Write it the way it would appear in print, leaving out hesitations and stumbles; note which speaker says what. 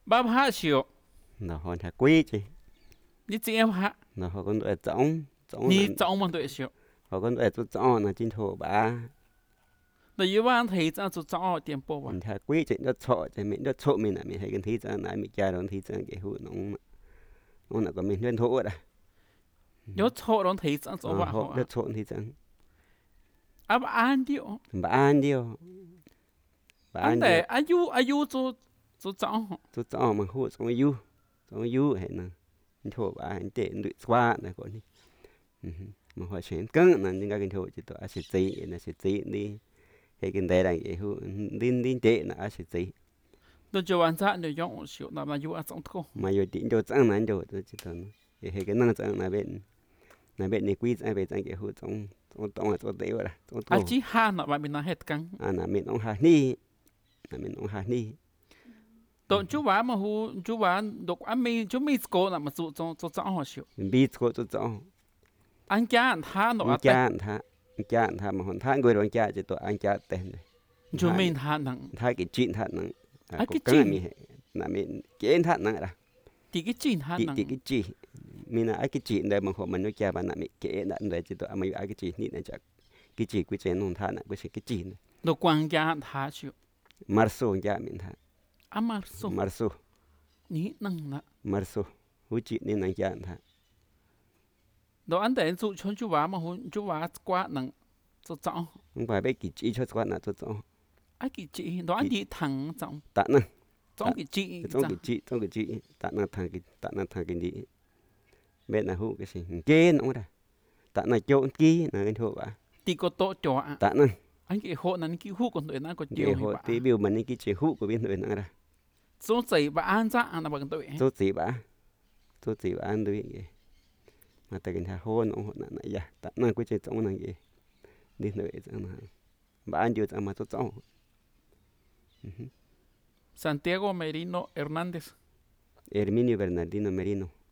Speaker 1: bắp hạ xíu
Speaker 2: nó hòn thà quý chứ
Speaker 1: đi chị em hạ
Speaker 2: nó họ còn đợi trống
Speaker 1: ni
Speaker 2: là
Speaker 1: trong mà tuổi xíu
Speaker 2: họ còn đợi trống là chính thổ bà
Speaker 1: rồi yêu anh thấy ra cho trong tiền bộ vậy
Speaker 2: thà quý chứ nó chọ chứ mình nó chọ mình là mình hay cái thứ cho này mình cha đó thứ cho cái hụt nó là có mình lên thổ đấy
Speaker 1: nhớ cho nó thấy ra cho
Speaker 2: họ
Speaker 1: họ
Speaker 2: đất chọ thì chẳng
Speaker 1: à anh điệu
Speaker 2: bà ăn điêu bà
Speaker 1: anh
Speaker 2: ăn điêu
Speaker 1: để ayu cho trong
Speaker 2: tôi cho mà hụt xong yu hay nè thổ bà anh tệ đuổi qua này còn đi mà họ chuyển cứng là những cái thổ chỉ tôi sẽ tí là sẽ tí đi hay cái đây là cái hụt đi tệ là sẽ tí
Speaker 1: tôi cho anh ra để dùng xíu là mà yêu anh trong thôi
Speaker 2: mà giờ tính cho chẳng là cho tôi chỉ cần hay cái năng chẳng là bên này quý ai về chẳng cái hụt trong là tôi tệ rồi trong
Speaker 1: anh
Speaker 2: thổ
Speaker 1: chỉ han là mình nói hết căng
Speaker 2: là mình ông hà ni là mình ông hà ni
Speaker 1: tôi chú bà mà chú bà đọc anh mi chú mi school là mà cho trong họ xíu
Speaker 2: mình biết có tôi cho
Speaker 1: anh cha anh tha nó
Speaker 2: anh cha thà mà hòn thang người đoàn cha chỉ tôi anh cha tên này
Speaker 1: chú mình tha nặng
Speaker 2: thà cái chuyện thà nặng
Speaker 1: cái
Speaker 2: cũng
Speaker 1: chuyện
Speaker 2: mình là mình cái thà nặng là
Speaker 1: thì cái chuyện tha nặng
Speaker 2: cái chuyện mình là cái chuyện đây mà họ mình nói cha bạn là mình cái nặng đây chỉ tôi mình cái chuyện này là chắc cái chuyện quy trình non thà nặng cái chuyện
Speaker 1: đồ quang cha anh tha xíu
Speaker 2: marzo cha mình thà marzo
Speaker 1: ní năng nè
Speaker 2: marzo hữu chuyện nên năng cha thà
Speaker 1: đồ anh để chú chú bà mà chú bà quá nặng cho trong
Speaker 2: không phải biết cái chuyện cho quan là cho
Speaker 1: ai cái chị đó anh đi thẳng trong
Speaker 2: tạ năng
Speaker 1: trong cái chị
Speaker 2: trong cái chị tạ năng thằng cái gì bên là hữu cái gì kia nó đây tạ năng chỗ kia là cái thổ bà
Speaker 1: thì có tổ cho
Speaker 2: tạ năng
Speaker 1: anh cái hộ này cái hú còn tuổi nó có
Speaker 2: cái
Speaker 1: nhiều
Speaker 2: hộ tí biểu mình cái chuyện hữu của bên người nó đây
Speaker 1: số giày bà ăn ra là bằng tuổi
Speaker 2: số gì bà ăn đuôi gì mà tại cái thằng hôn nó này ya tạ năng cái chuyện trong này gì đi nơi chẳng hạn bà ăn chưa mà tôi trong
Speaker 1: Santiago Merino Hernández
Speaker 2: Herminio Bernardino Merino